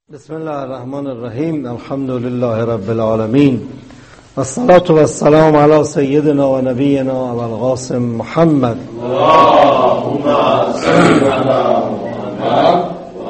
بسم الله الرحمن الرحیم. الحمد لله رب العالمین والصلاة والسلام على سيدنا و نبینا ابو القاسم محمد اللهم صل على محمد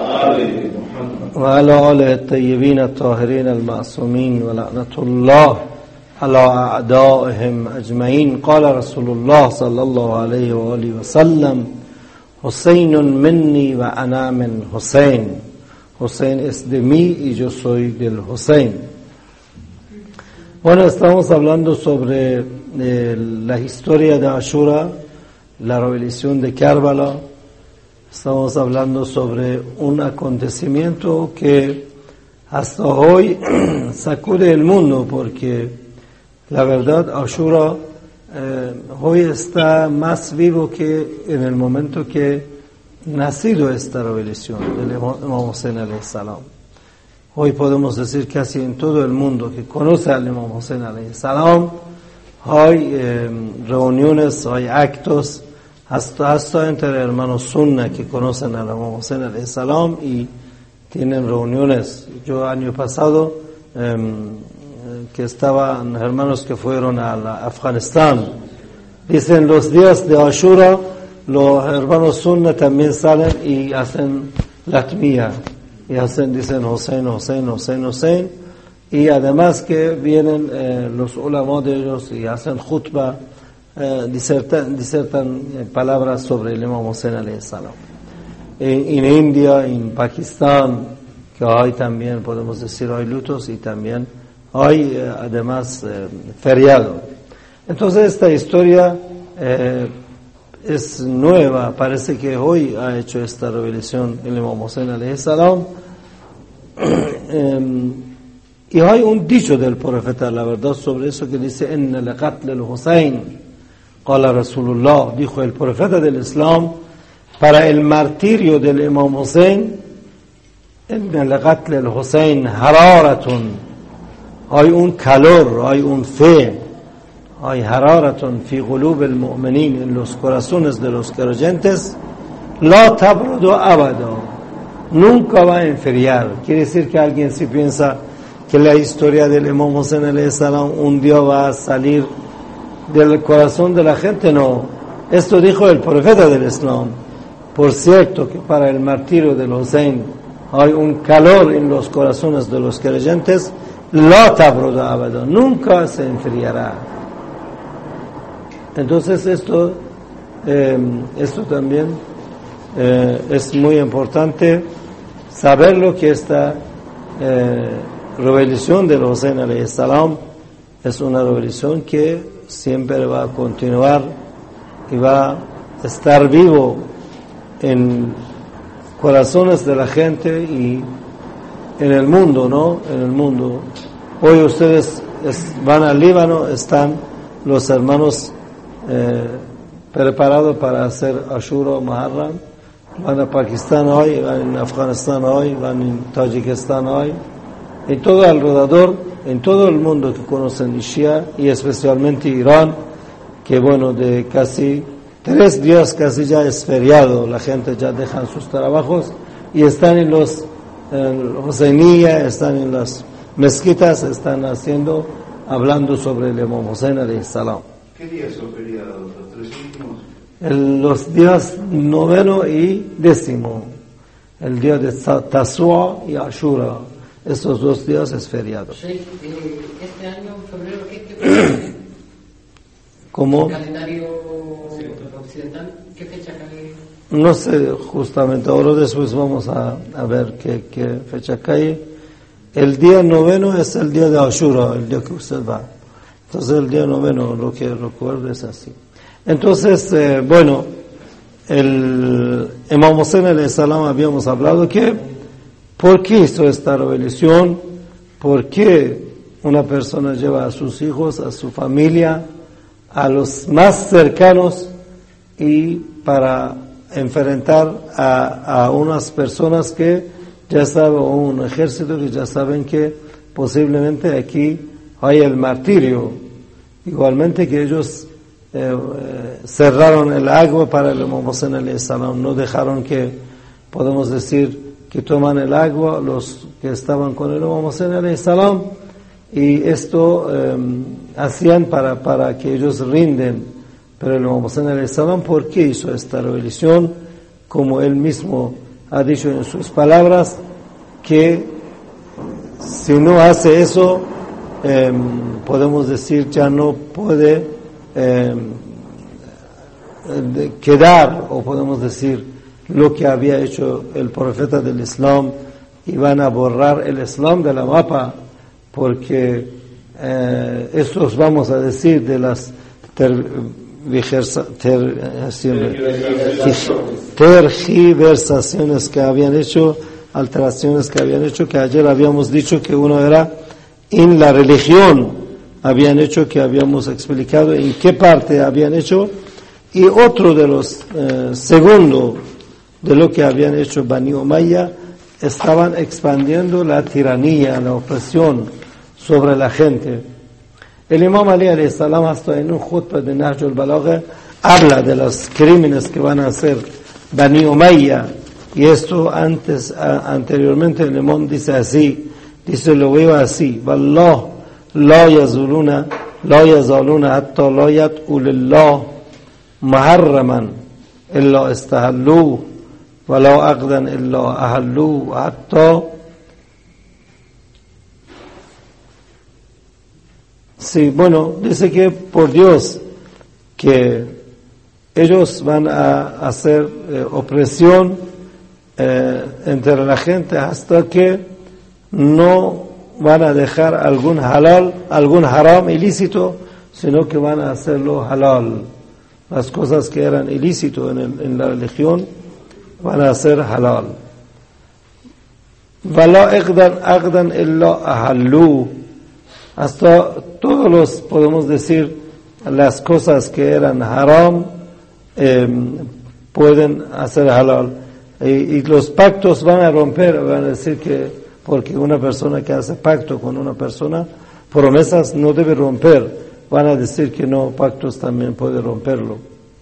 و علی آله الطیبین الطاهرین المعصومین و لعنت الله على اعدائهم اجمعین. قال رسول الله صلی الله علیه و آله و سلم: حسین منی و انا من حسین. Hussein es de mí y yo soy del Hussein. Bueno, estamos hablando sobre la historia de Ashura, la rebelión de Karbala. Estamos hablando sobre un acontecimiento que hasta hoy sacude el mundo, porque la verdad Ashura hoy está más vivo que en el momento que nacido esta rebelión del Imam Hussein alayhi salam. Hoy podemos decir casi en todo el mundo que conoce al Imam Hussein alayhi salam hay reuniones, hay actos, hasta entre hermanos sunna que conocen al Imam Hussein alayhi salam y tienen reuniones. Yo año pasado que estaban hermanos que fueron a Afganistán, dicen los días de Ashura los hermanos sunna también salen y hacen latmía y dicen Hussein, Hussein, Hussein, Hussein, y además que vienen los ulama de ellos y hacen khutbah, disertan palabras sobre el Imam Hussein alayhi salam. En India, en Pakistán, que hay también, podemos decir, hay lutos y también hay además feriado. Entonces esta historia es nueva, parece que hoy ha hecho esta revelación el Imam Hussein alayhi salam. Y hay un dicho del profeta, la verdad, sobre eso, que dice: inna liqatl al-Hussein qala Rasulullah, dijo el profeta del Islam, para el martirio del Imam Hussein, inna liqatl al-Hussein hararatun, hay un calor, hay un fe, hay hararatun fi qulub al-mu'minin, en los corazones de los creyentes, la tabrudu abada, nunca va a enfriar. Quiere decir que alguien si piensa que la historia del Imam Hussein alayhi salam un día va a salir del corazón de la gente, no. Esto dijo el profeta del Islam. Por cierto que para el martirio del Hussein hay un calor en los corazones de los creyentes, la tabrudu abada, nunca se enfriará. Entonces esto también es muy importante saberlo, que esta rebelión del Hussein alayhi salam es una rebelión que siempre va a continuar y va a estar vivo en corazones de la gente y en el mundo, ¿no? En el mundo. Hoy ustedes van al Líbano, están los hermanos preparados para hacer Ashura o Muharram, van a Pakistán hoy, van a Afganistán hoy, van a Tayikistán hoy, y todo alrededor, en todo el mundo que conocen Shia, y especialmente Irán, que bueno, de casi 3 días casi ya es feriado, la gente ya dejan sus trabajos y están en los Husainiyya, están en las mezquitas, están hablando sobre el Imam Hussein alayhi salam. ¿Qué días son feriados? ¿Los 3 últimos? Los días 9 y 10, el día de Tasua y Ashura, estos 2 días es feriado. Sheikh, este año, febrero, ¿qué ¿Cómo? ¿El calendario occidental? ¿Qué fecha cae? No sé, justamente, ahora después vamos a ver qué fecha cae. El día 9 es el día de Ashura, el día que usted va. Entonces el día 9, lo que recuerdo es así. Entonces, bueno, el Imam Hussein alayhi salam, habíamos hablado que ¿por qué hizo esta rebelión? ¿Por qué una persona lleva a sus hijos, a su familia, a los más cercanos, y para enfrentar a unas personas que ya saben, o un ejército que ya saben que posiblemente aquí hay el martirio? Igualmente que ellos cerraron el agua para el Imam Hussein alayhi salam, no dejaron que, podemos decir, que toman el agua, los que estaban con el Imam Hussein alayhi salam, y esto hacían para que ellos rinden. Pero el Imam Hussein alayhi salam, ¿por qué hizo esta rebelión? Como él mismo ha dicho en sus palabras, que si no hace eso, podemos decir, ya no puede quedar, o podemos decir, lo que había hecho el profeta del Islam, y van a borrar el Islam de la mapa, porque estos, vamos a decir, de las tergiversaciones que habían hecho, alteraciones que habían hecho, que ayer habíamos dicho que uno era en la religión, habían hecho, que habíamos explicado en qué parte habían hecho, y otro de los segundo de lo que habían hecho Bani Umayya, estaban expandiendo la tiranía, la opresión sobre la gente. El Imam Ali alayhi salam, hasta en un khutbah de Nahj al-Balagha, habla de los crímenes que van a hacer Bani Umayya, y esto anteriormente el Imam dice así, lo veo así: Wallah la yazaluna hatta la yad'u lillah muharraman illa istahallu wa la aqdan illa ahallu hatta. Sí, bueno, dice que por Dios, que ellos van a hacer opresión entre la gente hasta que no van a dejar algún halal, algún haram ilícito, sino que van a hacerlo halal. Las cosas que eran ilícito en la religión van a ser halal. Wala aqdan illa ahallu. Hasta todos los, podemos decir, las cosas que eran haram pueden hacer halal, y los pactos van a romper, van a decir que porque una persona que hace pacto con una persona, promesas no debe romper, van a decir que no, pactos también puede romperlo.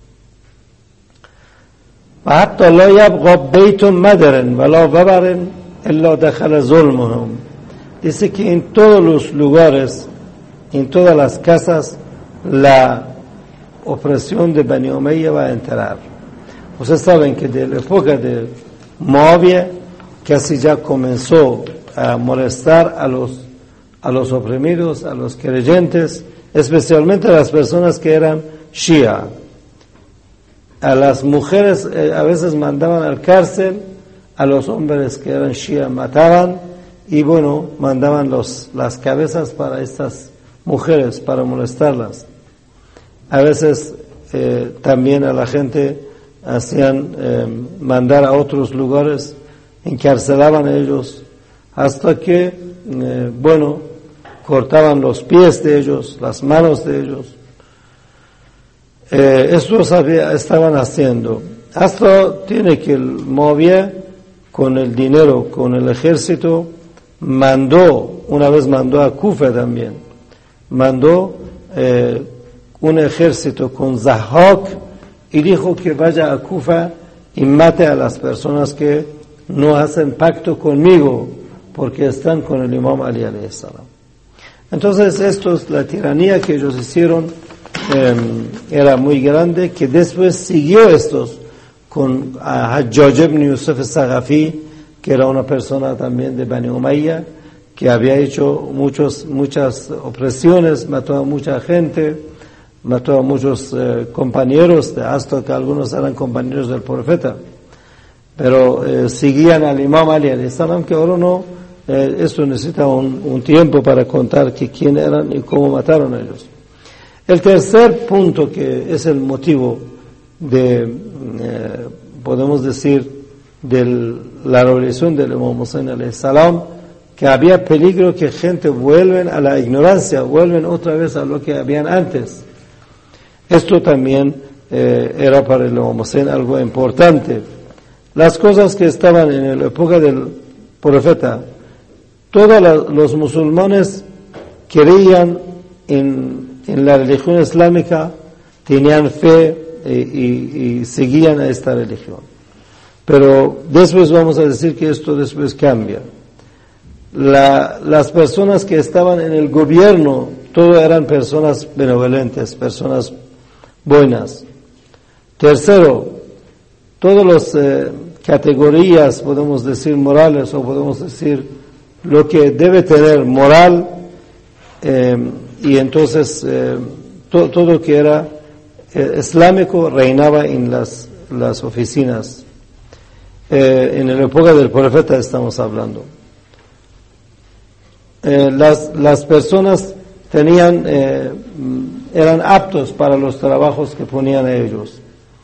حتى لا يبقى بيت مدر ولا ببر إلا دخل ظلمهم. Dice que en todos los lugares, en todas las casas, la opresión de Bani Umayya va a entrar. Ustedes saben que de la época de Muawiyah casi ya comenzó a molestar a los oprimidos, a los creyentes, especialmente a las personas que eran Shia. A las mujeres a veces mandaban al cárcel, a los hombres que eran Shia mataban, y bueno, mandaban las cabezas para estas mujeres, para molestarlas. A veces también a la gente hacían mandar a otros lugares, encarcelaban a ellos, hasta que, bueno, cortaban los pies de ellos, las manos de ellos. Esto estaban haciendo. Hasta tiene que el Muawiyah, con el dinero, con el ejército, una vez mandó a Kufa también, mandó un ejército con Zahhak, y dijo que vaya a Kufa y mate a las personas que no hacen pacto conmigo, porque están con el Imam Ali alayhi salam. Entonces esto es la tiranía que ellos hicieron, era muy grande, que después siguió estos con Hajjaj ibn Yusuf al-Saqafi, que era una persona también de Bani Umayya, que había hecho muchas opresiones, mató a mucha gente, mató a muchos compañeros, hasta que algunos eran compañeros del profeta. Pero seguían al Imam Ali alayhi salam, que ahora no, esto necesita un tiempo para contar quién eran y cómo mataron a ellos. El tercer punto, que es el motivo de, podemos decir, de la revolución del Imam Hussein alayhi salam, que había peligro que gente vuelven a la ignorancia, vuelven otra vez a lo que habían antes. Esto también era para el Imam Hussein algo importante. Las cosas que estaban en la época del profeta, todos los musulmanes creían en la religión islámica, tenían fe y seguían a esta religión. Pero después vamos a decir que esto después cambia. Las personas que estaban en el gobierno, todos eran personas benevolentes, personas buenas. Tercero, todas las categorías, podemos decir morales, o podemos decir lo que debe tener moral, y entonces todo lo que era islámico reinaba en las oficinas. En la época del profeta estamos hablando. Las personas eran aptos para los trabajos que ponían a ellos.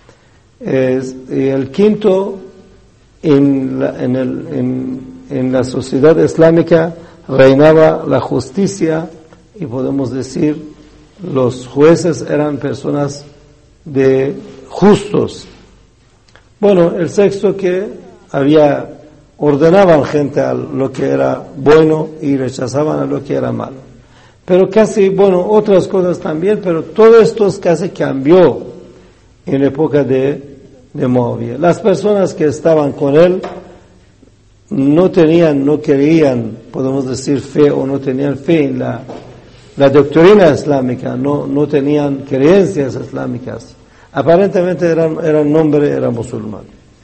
Y el quinto, en la sociedad islámica reinaba la justicia, y podemos decir los jueces eran personas justos. Bueno, el sexto, que ordenaban gente a lo que era bueno y rechazaban a lo que era malo. Pero otras cosas también, pero todo esto casi cambió en la época de Muawiya. Las personas que estaban con él no querían, podemos decir, fe, o no tenían fe en la doctrina islámica, no tenían creencias islámicas. Aparentemente eran musulmanes.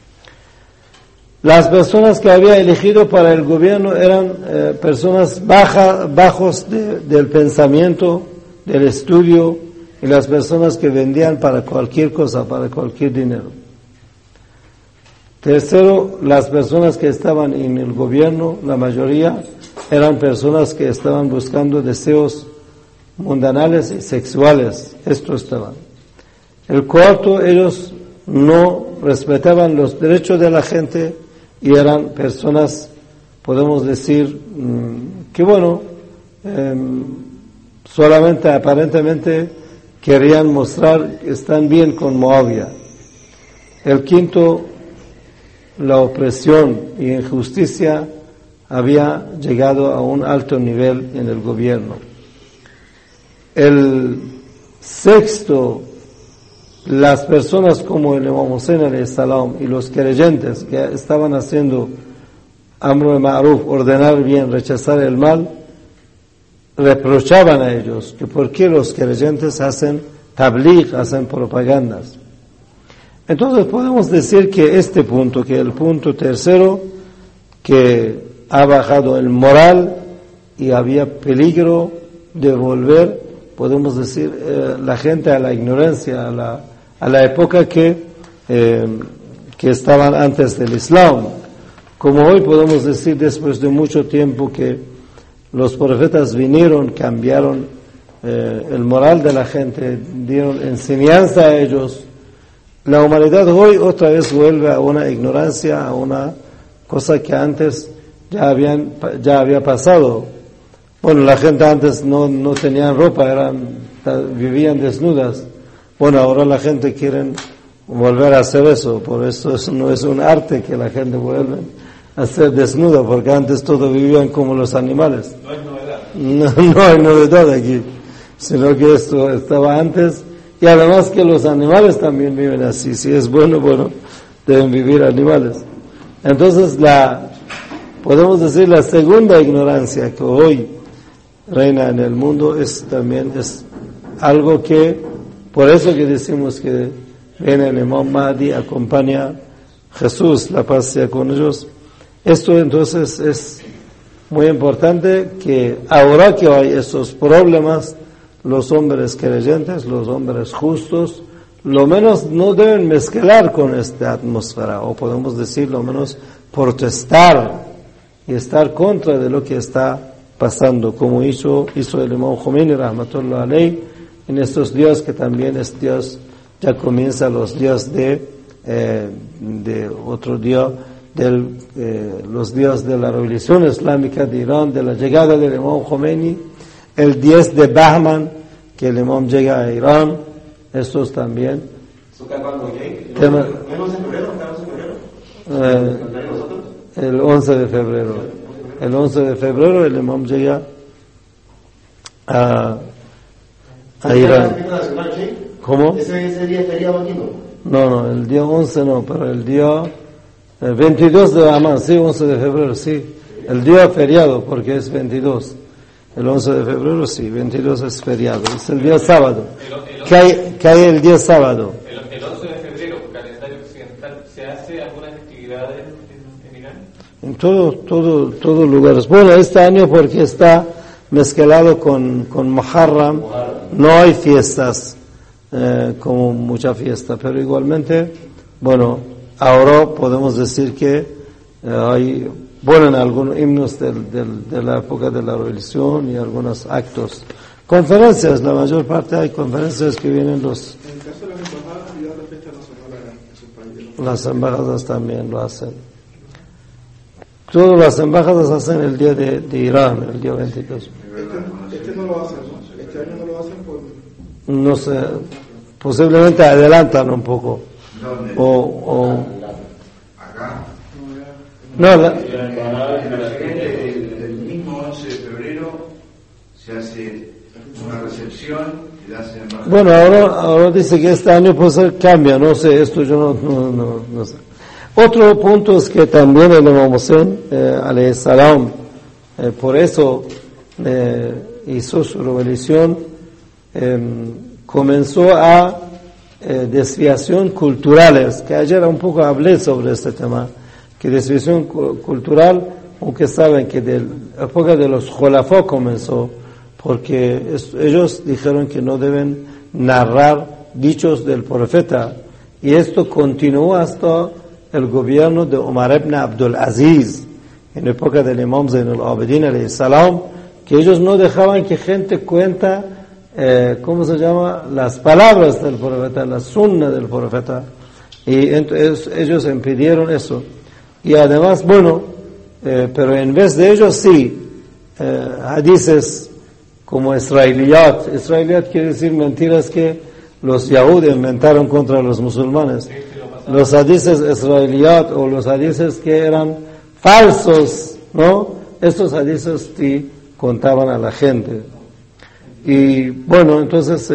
Las personas que había elegido para el gobierno eran personas bajos del pensamiento, del estudio, y las personas que vendían para cualquier cosa, para cualquier dinero. Tercero, las personas que estaban en el gobierno, la mayoría, eran personas que estaban buscando deseos mundanales y sexuales. Esto estaban. El cuarto, ellos no respetaban los derechos de la gente y eran personas, podemos decir, que solamente aparentemente querían mostrar que están bien con Muawiya. El quinto, la opresión y injusticia había llegado a un alto nivel en el gobierno. El sexto, las personas como el Imam Hussein alayhi salam y los creyentes que estaban haciendo amr al-ma'ruf, ordenar bien, rechazar el mal, reprochaban a ellos que por qué los creyentes hacen tabligh, hacen propagandas. Entonces podemos decir que que el punto tercero, que ha bajado el moral y había peligro de volver, podemos decir, la gente a la ignorancia, a la época que estaban antes del Islam. Como hoy podemos decir, después de mucho tiempo que los profetas vinieron, cambiaron el moral de la gente, dieron enseñanza a ellos. La humanidad hoy otra vez vuelve a una ignorancia, a una cosa que antes ya había pasado. Bueno, la gente antes no tenían ropa, vivían desnudas. Bueno, ahora la gente quiere volver a hacer eso, por eso no es un arte que la gente vuelve a ser desnuda, porque antes todos vivían como los animales. No hay novedad. No hay novedad aquí, sino que esto estaba antes, y además que los animales también viven así. Si es bueno, deben vivir animales. Entonces podemos decir la segunda ignorancia que hoy reina en el mundo es algo que, por eso que decimos que viene el Imam Mahdi, acompaña a Jesús, la paz sea con ellos. Esto entonces es muy importante, que ahora que hay esos problemas, los hombres creyentes, los hombres justos, lo menos no deben mezclar con esta atmósfera, o podemos decir lo menos protestar y estar contra de lo que está pasando, como hizo el Imam Khomeini rahmatullah alayhi en estos días, que también es Dios, ya comienza los días de otro día, los días de la revolución islámica de Irán, de la llegada del Imam Khomeini, el 10 de Bahman, que el Imam llega a Irán, estos también. El 11 de febrero. El 11 de febrero el Imam llega a Irán. ¿Cómo? ¿Ese día estaría aquí? No, el día 11 no, pero el día El 22 de Amán, sí, 11 de febrero, sí. El día feriado, porque es 22. El 11 de febrero, sí, 22 es feriado. Es el día sábado. Cae el día sábado. El 11 de febrero, calendario occidental, ¿se hace algunas actividades en Irán? En todos lugares. Bueno, este año porque está mezclado con Muharram, no hay fiestas, como mucha fiesta, pero igualmente, bueno, ahora podemos decir que hay, bueno, algunos himnos de la época de la revolución y algunos actos. Conferencias, la mayor parte hay conferencias que vienen los... En el caso de las embajadas, ya la fecha nacional en su país. Las embajadas también lo hacen. Todas las embajadas hacen el día de Irán, el día 22. Este no lo hacen, ¿no? Este año no lo hacen por... No sé, posiblemente adelantan un poco. ¿Dónde? Acá. No, El mismo 11 de febrero se hace una recepción y la hacen en bueno, ahora dice que este año puede ser cambia, no sé, esto yo no sé. Otro punto es que también el Imam Hussein, alayhi salam, por eso hizo su rebelión, comenzó a desviación culturales, que ayer un poco hablé sobre este tema, que desviación cultural, aunque saben que de la época de los Khulafá comenzó, porque ellos dijeron que no deben narrar dichos del profeta, y esto continuó hasta el gobierno de Umar ibn Abdul Aziz, en la época del Imam Zain al-Abidin alayhi salam, que ellos no dejaban que gente cuenta, ¿cómo se llama? Las palabras del profeta, la sunna del profeta, y entonces ellos impidieron eso. Y además, bueno, pero en vez de ellos sí, hadices como israeliyat quiere decir mentiras que los yahud inventaron contra los musulmanes. Los hadices israeliyat o los hadices que eran falsos, ¿no? Estos hadices sí contaban a la gente. Y bueno, entonces,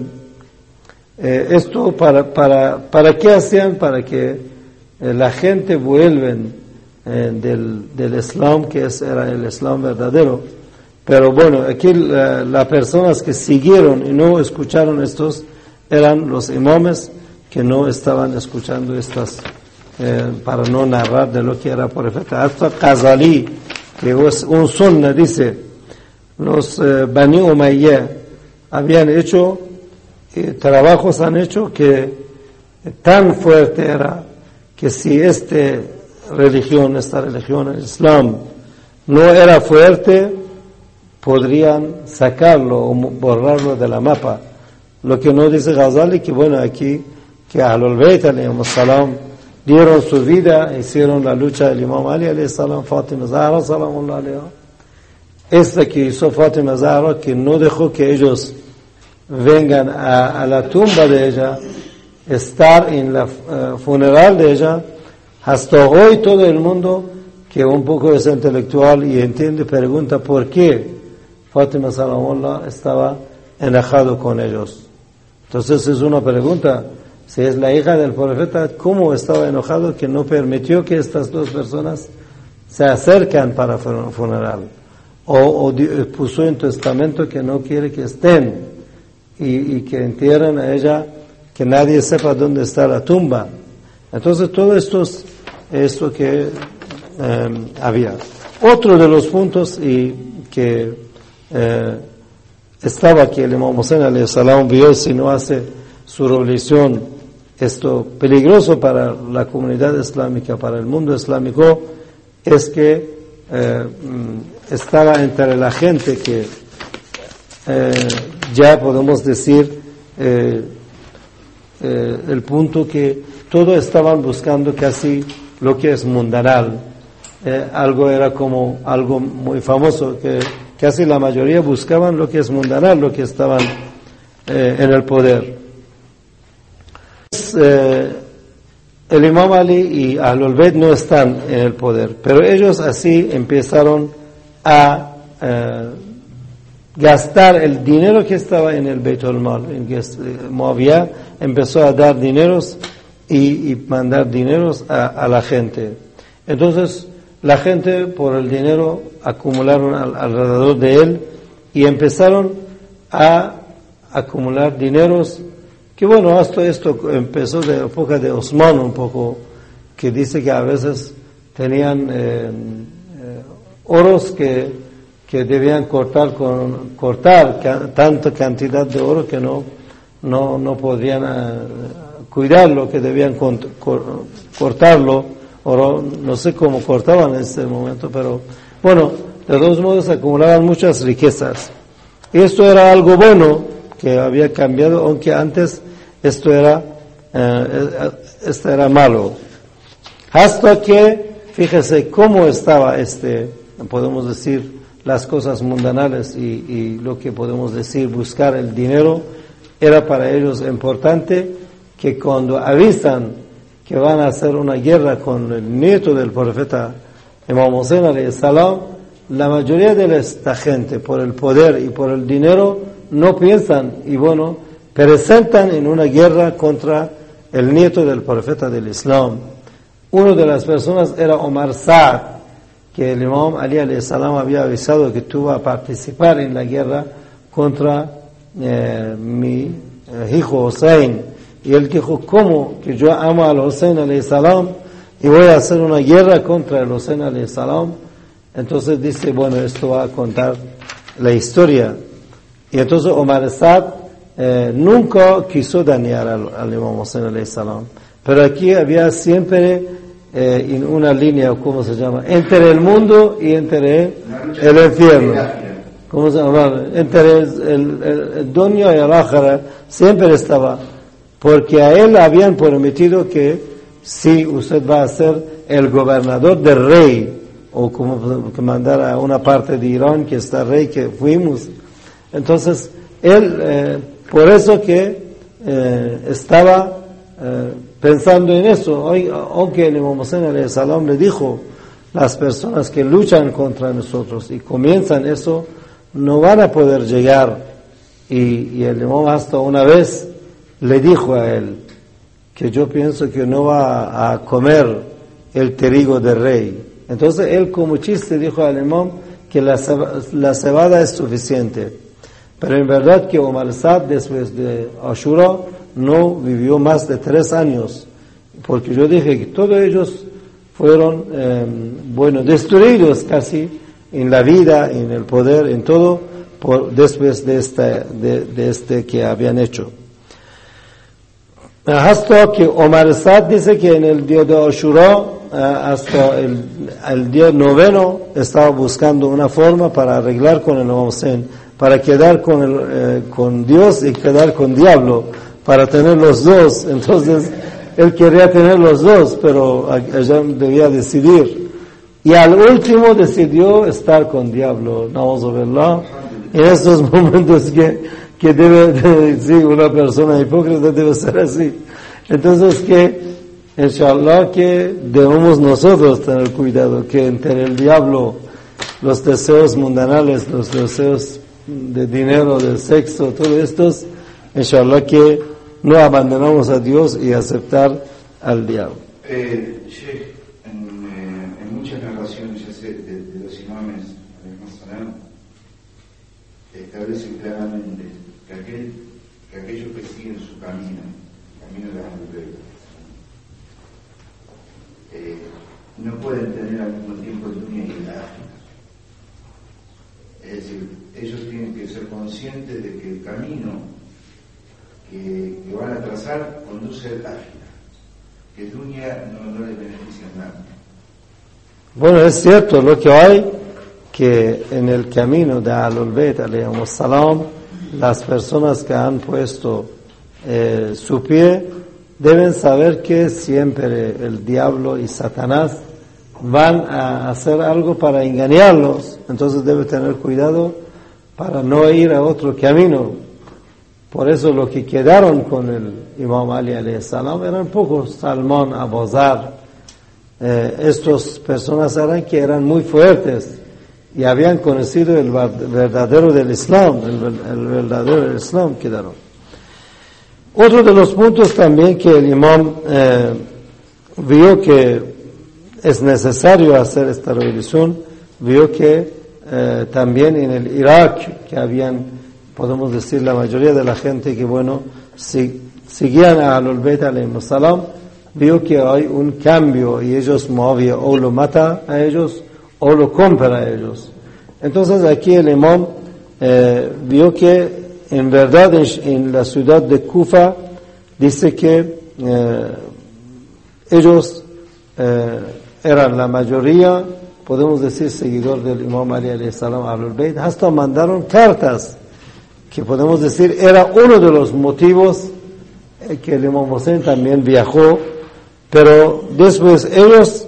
esto para qué hacían, para que la gente vuelven del Islam, que era el Islam verdadero. Pero bueno, aquí las personas que siguieron y no escucharon estos eran los imames que no estaban escuchando estas, para no narrar de lo que era profeta. Hasta Ghazali, que es un sunna, dice, los Bani Umayyah habían hecho, trabajos han hecho que tan fuerte era que si esta religión, el Islam, no era fuerte, podrían sacarlo o borrarlo de la mapa. Lo que no dice Ghazali, que bueno, aquí, que Ahlul Bayt alayhimus salam dieron su vida, hicieron la lucha del Imam Ali alayhi salam, Fatima Zahra salamullah alayha. Esta que hizo Fatima Zahra, que no dejó que ellos vengan a la tumba de ella, estar en la funeral de ella, hasta hoy todo el mundo que un poco es intelectual y entiende, pregunta por qué Fatima salamullah estaba enojado con ellos. Entonces es una pregunta, si es la hija del profeta, ¿cómo estaba enojado que no permitió que estas dos personas se acercan para funeral? O puso en testamento que no quiere que estén y que entierren a ella, que nadie sepa dónde está la tumba. Entonces todo esto que había. Otro de los puntos y que estaba que el Imam Hussein alayhi salam vio, si no hace su revolución, esto peligroso para la comunidad islámica, para el mundo islámico, es que estaba entre la gente que ya podemos decir el punto que todos estaban buscando casi lo que es mundanal. Algo era como algo muy famoso, que casi la mayoría buscaban lo que es mundanal, lo que estaban en el poder. El Imam Ali y Ahlul Bayt no están en el poder, pero ellos así empezaron a gastar el dinero que estaba en el Beitul Mal. Muawiyah empezó a dar dineros y mandar dineros a la gente. Entonces la gente por el dinero acumularon alrededor de él y empezaron a acumular dineros, que bueno, hasta esto empezó de época de Osman un poco, que dice que a veces tenían oros que debían cortar tanta cantidad de oro que no podían cuidarlo, que debían cortarlo, o no sé cómo cortaban en ese momento, pero bueno, de todos modos acumulaban muchas riquezas. Y esto era algo bueno que había cambiado, aunque antes esto era malo. Hasta que, fíjese cómo estaba podemos decir, las cosas mundanales y lo que podemos decir, buscar el dinero, era para ellos importante que cuando avisan que van a hacer una guerra con el nieto del profeta Imam Hussein alayhi salam, la mayoría de esta gente, por el poder y por el dinero, no piensan y bueno, presentan en una guerra contra el nieto del profeta del Islam. Una de las personas era Omar Saad, que el Imam Ali alayhi salam había avisado que tú vas a participar en la guerra contra mi hijo Hussein. Y él dijo, ¿cómo? Que yo amo al Hussein alayhi salam y voy a hacer una guerra contra el Hussein alayhi salam. Entonces dice, bueno, esto va a contar la historia. Y entonces Omar Saad nunca quiso dañar al Imam Hussein alayhi salam. Pero aquí había siempre en una línea, ¿cómo se llama? Entre el mundo y entre el infierno. ¿Cómo se llama? Entre el dunya y el akhira siempre estaba. Porque a él habían prometido que si usted va a ser el gobernador del rey, o como que mandar a una parte de Irán que está rey, que fuimos. Entonces, él, por eso que estaba pensando en eso, aunque el Imam Hussein alayhi salam le dijo, las personas que luchan contra nosotros y comienzan eso, no van a poder llegar. Y el Imam hasta una vez le dijo a él que yo pienso que no va a comer el trigo del rey. Entonces él como chiste dijo al imam que la cebada es suficiente. Pero en verdad que Omar Saad después de Ashura no vivió más de 3 años. Porque yo dije que todos ellos fueron, destruidos casi en la vida, en el poder, en todo, después de este que habían hecho. Hasta que Omar Saad dice que en el día de Ashura, hasta el día 9, estaba buscando una forma para arreglar con el Imam Hussein, para quedar con Dios y quedar con diablo, para tener los dos. Entonces, él quería tener los dos, pero ella debía decidir. Y al último decidió estar con diablo, na'udzubillah. En estos momentos que debe, sí, una persona hipócrita debe ser así. Entonces inshallah que debemos nosotros tener cuidado, que entre el diablo, los deseos mundanales, los deseos de dinero, de sexo, todos estos, inshallah que no abandonamos a Dios y aceptar al diablo. Sheikh, en muchas narraciones, ya sé, de los imames, establece claramente que aquellos que siguen su camino de la Ahlul no pueden tener al mismo tiempo el dunya y el akhirah. Es decir, ellos tienen que ser conscientes de que el camino que van a trazar conduce al akhirah, que el dunya no les beneficia en nada. Bueno, es cierto lo que hay, que en el camino de Ahlul Bayt alayhimus salam, las personas que han puesto su pie deben saber que siempre el diablo y Satanás van a hacer algo para engañarlos. Entonces debe tener cuidado para no ir a otro camino. Por eso los que quedaron con el Imam Ali alayhi salam eran pocos. Salman, Abu Zar, estas personas eran muy fuertes y habían conocido el verdadero del Islam, el verdadero del Islam quedaron. Otro de los puntos también que el imam vio que es necesario hacer esta revelación, vio que también en el Irak, que habían, podemos decir, la mayoría de la gente que, bueno, seguían a Ahlul Bayt alayhim salam, vio que hay un cambio y ellos, Muawiyah, o lo mata a ellos o lo compra a ellos. Entonces aquí el imam vio que en verdad en la ciudad de Kufa dice que ellos eran la mayoría, podemos decir, seguidor del Imam Ali alayhi salam, Ahlul Bayt, hasta mandaron cartas, que podemos decir era uno de los motivos que el Imam Hussein también viajó, pero después ellos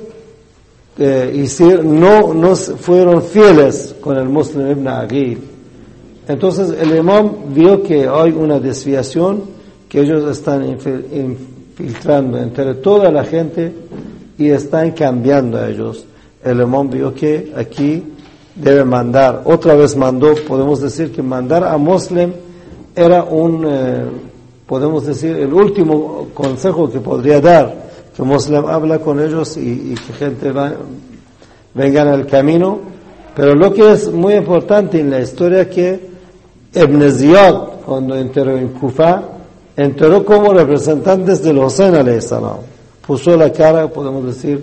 no fueron fieles con el Muslim ibn Aqil. Entonces el imam vio que hay una desviación, que ellos están infiltrando entre toda la gente y están cambiando a ellos. El imam vio que aquí debe mandar, otra vez mandó, podemos decir que mandar a Muslim era podemos decir, el último consejo que podría dar, que Muslim habla con ellos y que gente vengan al camino. Pero lo que es muy importante en la historia que Ibn Ziyad, cuando entró en Kufa, entró como representantes del Hussein alayhi salam. Puso la cara, podemos decir,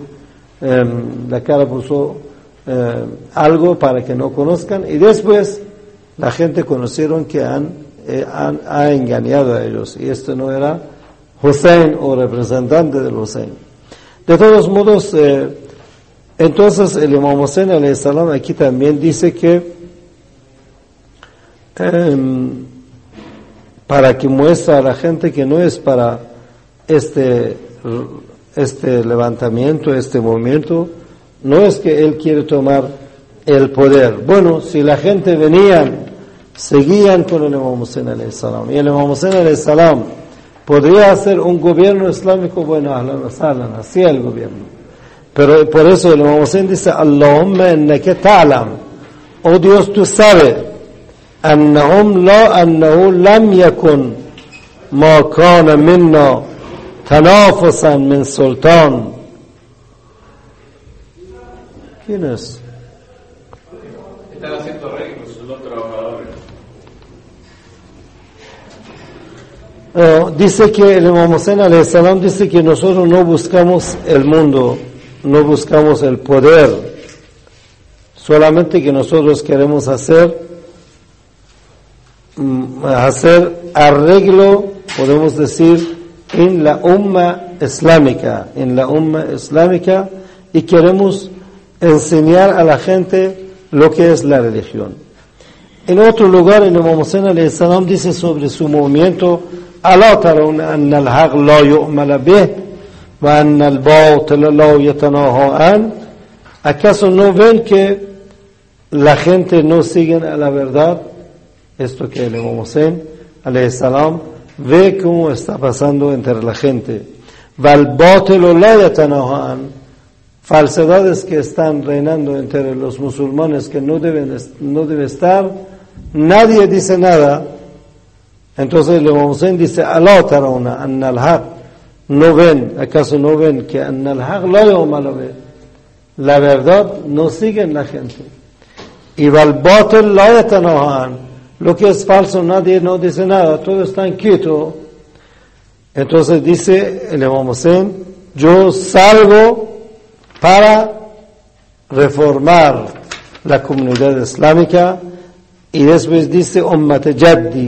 puso algo para que no conozcan, y después la gente conocieron que ha engañado a ellos, y esto no era Hussein o representante del Hussein. De todos modos, entonces el Imam Hussein alayhi salam aquí también dice que para que muestre a la gente que no es para este levantamiento, este movimiento, no es que él quiere tomar el poder. Bueno, si la gente seguían con el Imam Hussein alayhi salam, y el Imam Hussein alayhi salam podría hacer un gobierno islámico, bueno, hacía el gobierno. Pero por eso el Imam Hussein dice, Allahumma innaka ta'lam, oh Dios, tú sabes, أنه لم يكن ما كان منا تنافسا من سلطان. ¿Quién es? Están haciendo arreglos los trabajadores. Dice que el Imam Hussein alayhi salam dice que nosotros no buscamos el mundo, no buscamos el poder, solamente que nosotros queremos hacer arreglo, podemos decir, en la umma islámica, y queremos enseñar a la gente lo que es la religión. En otro lugar, el Imam Hussein alayhi salam dice sobre su movimiento, ألا ترون أن الحق لا يؤمل به وأن الباطل لا يتناهى عنه. ¿Acaso no ven que la gente no sigue a la verdad? Esto que el Imam Hussein alayhi salam ve cómo está pasando entre la gente. وَالْبَاطِلُ لَا يَتَنَاهَى عَنْهُ. Falsedades que están reinando entre los musulmanes que no debe estar, nadie dice nada. Entonces el Imam Hussein dice, أَلَا تَرَوْنَ أَنَّ الْحَقَّ, no ven, ¿acaso no ven que أَنَّ الْحَقَّ لَا يُؤْمَلُ بِهِ, la verdad no sigue en la gente? Y وَالْبَاطِلُ لَا يَتَنَاهَى عَنْهُ, lo que es falso nadie no dice nada, todos están quietos. Entonces dice el Imam Hussein, yo salgo para reformar la comunidad islámica, y después dice ummat jaddi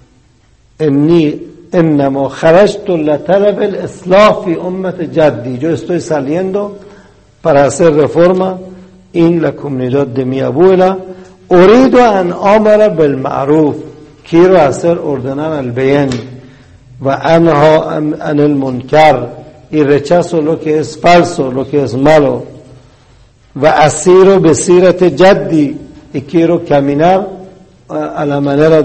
inni innama kharajtu la talab al islah fi ummat jaddi, yo estoy saliendo para hacer reforma en la comunidad de mi abuela. uridu an amara bil ma'ruf, quiero hacer ordenar al bien, wa anha anil munkar, y rechazo lo que es falso, lo que es malo. Va asiru besirate jaddi, y quiero caminar a la manera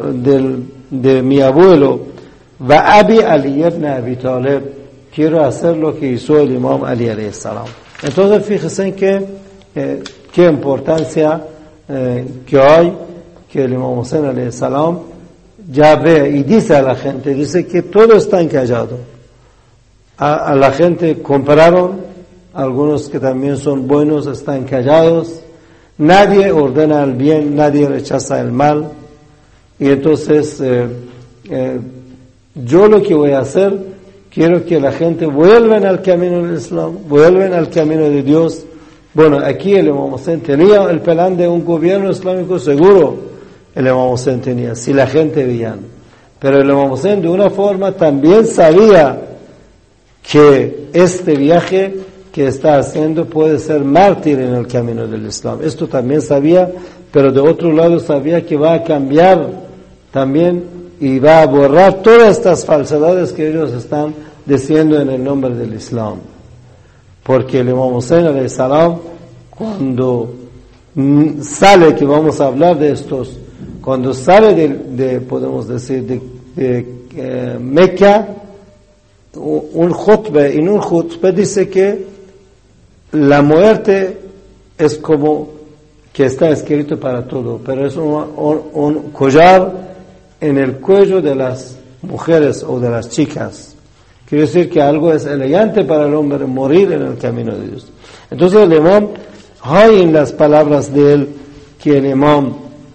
de mi abuelo. Va abi Ali ibn Abi Talib, quiero hacer lo que hizo el Imam Ali alayhi salam. Entonces fíjense qué importancia que hay, que el Imam Hussein alayhi salam ya ve y dice a la gente, dice que todos están callados. A la gente compraron algunos que también son buenos están callados, nadie ordena el bien, nadie rechaza el mal, y entonces yo lo que voy a hacer, quiero que la gente vuelvan al camino del Islam, vuelvan al camino de Dios. Bueno, aquí el Imam Hussein tenía el plan de un gobierno islámico seguro, el Imam Hussein tenía, si la gente veía. Pero el Imam Hussein de una forma también sabía que este viaje que está haciendo puede ser mártir en el camino del Islam. Esto también sabía, pero de otro lado sabía que va a cambiar también y va a borrar todas estas falsedades que ellos están diciendo en el nombre del Islam. Porque el Imam Hussein alayhi salam, cuando sale, que vamos a hablar de estos, cuando sale de podemos decir, de Mecca, un khutbah, en un khutbah dice que la muerte es como que está escrito para todo, pero es un collar en el cuello de las mujeres o de las chicas. Quiere decir que algo es elegante para el hombre morir en el camino de Dios. Entonces el imam, hay en las palabras de él que el imam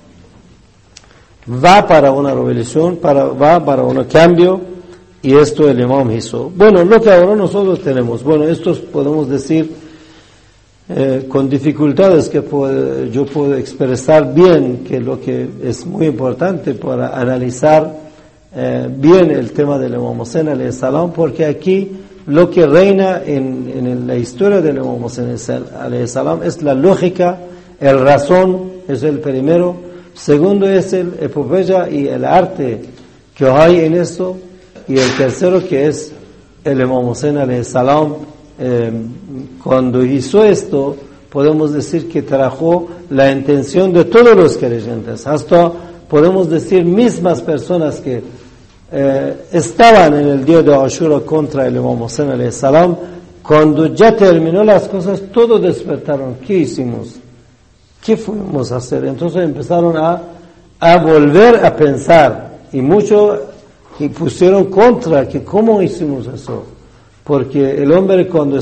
va para una revolución, va para un cambio, y esto el imam hizo. Bueno, lo que ahora nosotros tenemos, bueno, estos podemos decir con dificultades que yo puedo expresar bien, que lo que es muy importante para analizar bien el tema del Imam Hussein alayhi salam, porque aquí lo que reina en la historia del Imam Hussein alayhi salam es la lógica, el razón, es el primero. Segundo es el epopeya y el arte que hay en esto, y el tercero que es el Imam Hussein alayhi salam. Cuando hizo esto, podemos decir que trajo la intención de todos los creyentes, hasta podemos decir mismas personas que estaban en el día de Ashura contra el Imam Hussein alayhi salam, cuando ya terminó las cosas, todos despertaron. ¿Qué hicimos? ¿Qué fuimos a hacer? Entonces empezaron a volver a pensar, y muchos pusieron contra, que cómo hicimos eso, porque el hombre cuando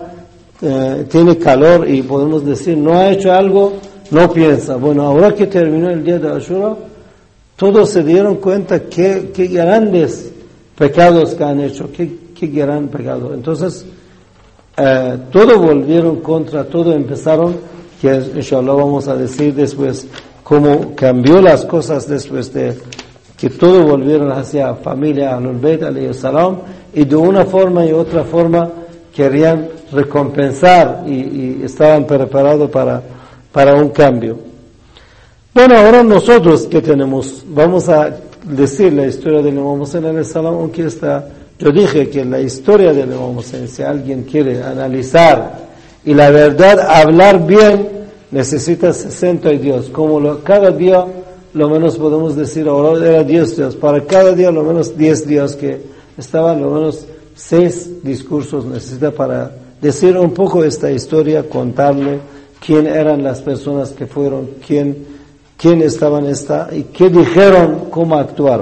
tiene calor y podemos decir no ha hecho algo, no piensa. Bueno, ahora que terminó el día de Ashura, todos se dieron cuenta qué grandes pecados que han hecho, qué gran pecado. Entonces, todos volvieron contra, todos empezaron, que inshallah vamos a decir después cómo cambió las cosas después de que todos volvieron hacia familia Ahlul Bayt alayhi salam, y de una forma y otra forma querían recompensar y estaban preparados para un cambio. Bueno, ahora nosotros que tenemos, vamos a decir la historia del Imam Hussein alayhi salam, aunque yo dije que la historia del Imam Hussein, si alguien quiere analizar y la verdad hablar bien, necesita 60 días, como cada día lo menos podemos decir, ahora era 10 días, para cada día lo menos 10 días que estaban, lo menos 6 discursos necesita para decir un poco esta historia, contarle quién eran las personas que fueron, quién estaban y qué dijeron, cómo actuaron.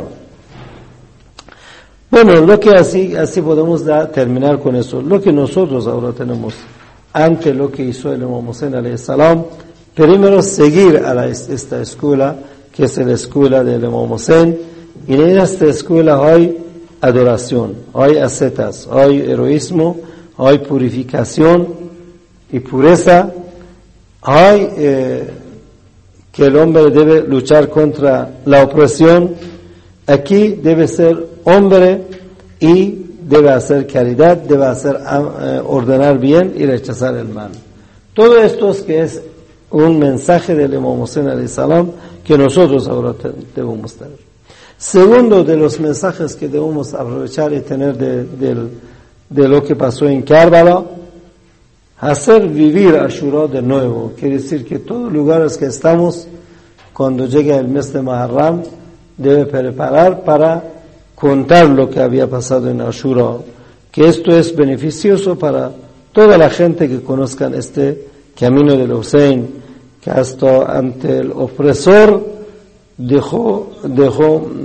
Bueno, lo que así podemos terminar con eso. Lo que nosotros ahora tenemos, ante lo que hizo el Imam Hussein alayhi salam, primero seguir a esta escuela, que es la escuela del Imam Hussein, y en esta escuela hay adoración, hay ascetas, hay heroísmo, hay purificación y pureza, hay que el hombre debe luchar contra la opresión. Aquí debe ser hombre y debe hacer caridad, debe ordenar bien y rechazar el mal. Todo esto es que es un mensaje del Imam Hussein alayhi salam que nosotros ahora debemos tener. Segundo de los mensajes que debemos aprovechar y tener de lo que pasó en Karbala, hacer vivir Ashura de nuevo. Quiere decir que todos los lugares que estamos, cuando llegue el mes de Muharram, debe preparar para contar lo que había pasado en Ashura, que esto es beneficioso para toda la gente que conozcan este camino del Hussein, que hasta ante el opresor dejó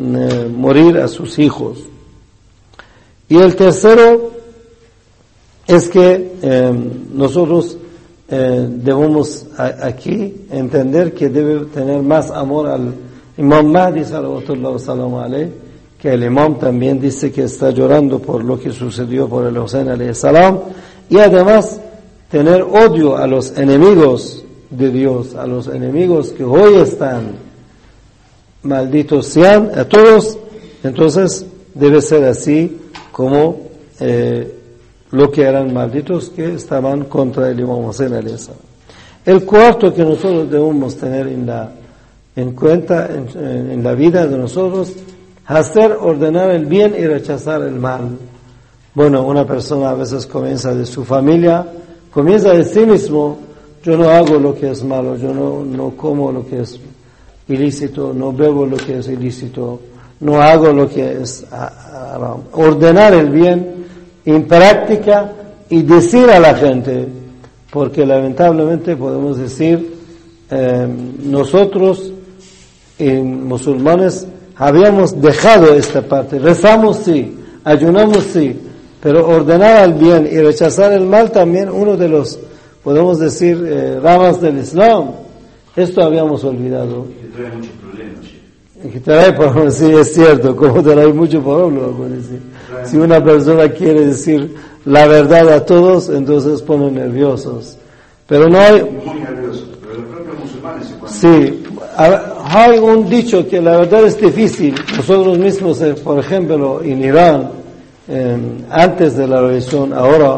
morir a sus hijos. Y el tercero es que nosotros debemos aquí entender que debe tener más amor al Imam Mahdi sallallahu alaihi, que el Imam también dice que está llorando por lo que sucedió por el Hussein alayhi salam, y además tener odio a los enemigos de Dios, a los enemigos que hoy están, malditos sean a todos. Entonces debe ser así como lo que eran malditos que estaban contra el Imam Hussein alayhi salam. El cuarto que nosotros debemos tener en cuenta en la vida de nosotros, hacer, ordenar el bien y rechazar el mal. Bueno, una persona a veces comienza de su familia, comienza de sí mismo: yo no hago lo que es malo, yo no como lo que es ilícito, no bebo lo que es ilícito, no hago lo que es haram. Ordenar el bien en práctica y decir a la gente, porque lamentablemente podemos decir, nosotros musulmanes habíamos dejado esta parte. Rezamos sí, ayunamos sí, pero ordenar el bien y rechazar el mal también uno de los, podemos decir, ramas del Islam. Esto habíamos olvidado. Que trae muchos problemas, sí. Que trae problemas, sí, es cierto, como trae muchos problemas. Si una persona quiere decir la verdad a todos, entonces ponen nerviosos. Pero no hay... Muy nerviosos, pero los propios musulmanes se ponen... Sí, hay un dicho que la verdad es difícil. Nosotros mismos, por ejemplo, en Irán, antes de la revolución, ahora,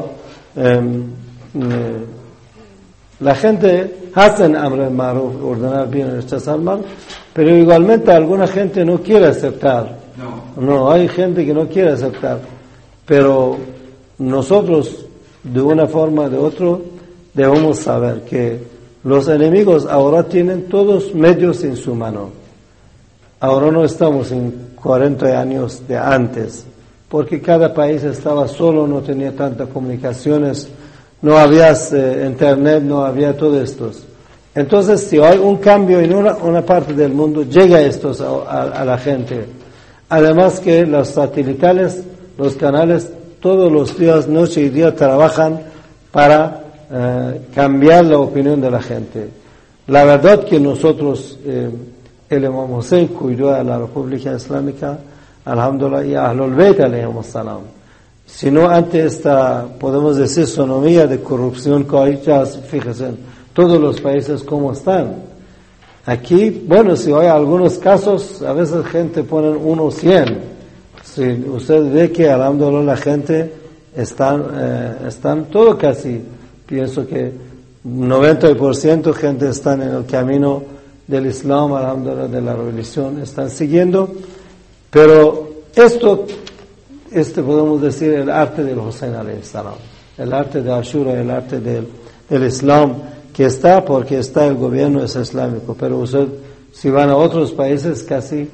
la gente hace amr ma'ruf, ordenar bien y rechazar mal, pero igualmente alguna gente no quiere aceptar. No, hay gente que no quiere aceptar. Pero nosotros, de una forma o de otra, debemos saber que los enemigos ahora tienen todos medios en su mano. Ahora no estamos en 40 años de antes, porque cada país estaba solo, no tenía tantas comunicaciones, no había internet, no había todo esto. Entonces, si hay un cambio en una parte del mundo, llega esto a la gente. Además que los satelitales, los canales, todos los días, noche y día, trabajan para cambiar la opinión de la gente. La verdad que nosotros, el Imam Hussein cuidó a la República Islámica, alhamdulillah, y a Ahlul Bayt alayhimus salam. Si no, ante esta, podemos decir, sonomía de corrupción que hay, ya fíjense, todos los países como están. Aquí, bueno, si hay algunos casos, a veces gente pone 1 o 100. Si usted ve que, alhamdulillah, la gente están todo casi, pienso que 90% gente están en el camino del Islam, alhamdulillah, de la religión, están siguiendo. Pero esto podemos decir el arte del Hussein alayhi salam, el arte de Ashura, el arte del Islam, que está porque está el gobierno es islámico. Pero usted, si van a otros países, casi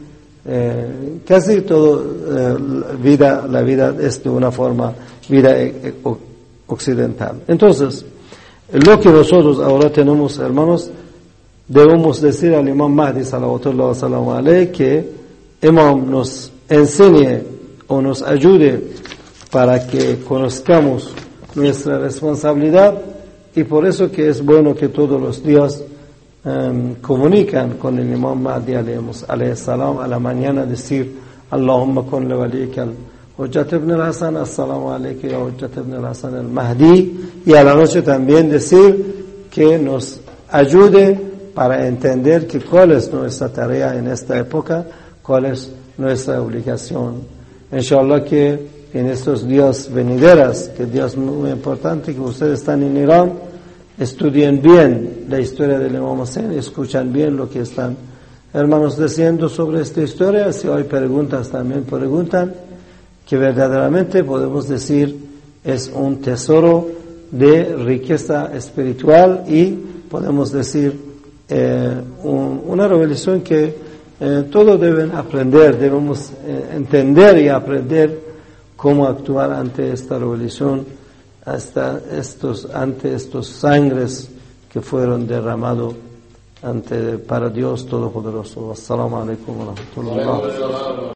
todo, la vida es de una forma, vida occidental. Entonces, lo que nosotros ahora tenemos, hermanos, debemos decir al Imam Mahdi sallallahu alaihi que Imam nos enseñe o nos ayude para que conozcamos nuestra responsabilidad, y por eso que es bueno que todos los días comunican con el Imam Mahdi alayhi salam, a la mañana decir Allahumma kun li waliyika Hujjat ibn al-Hasan, assalamu alayka ya Hujjat ibn al-Hasan al-Mahdi, y a la noche también decir que nos ayude para entender que cuál es nuestra tarea en esta época, cuál es nuestra obligación. Inshallah que en estos días venideras, que días muy importantes, que ustedes están en Irán, estudien bien la historia del Imam Hussein, escuchan bien lo que están hermanos diciendo sobre esta historia. Si hay preguntas también preguntan, que verdaderamente podemos decir es un tesoro de riqueza espiritual, y podemos decir una revelación que todos deben aprender, debemos entender y aprender cómo actuar ante esta revelación, ante estos sangres que fueron derramados para Dios Todopoderoso. Assalamu alaikum wa rahmatullahi wa barakatuh.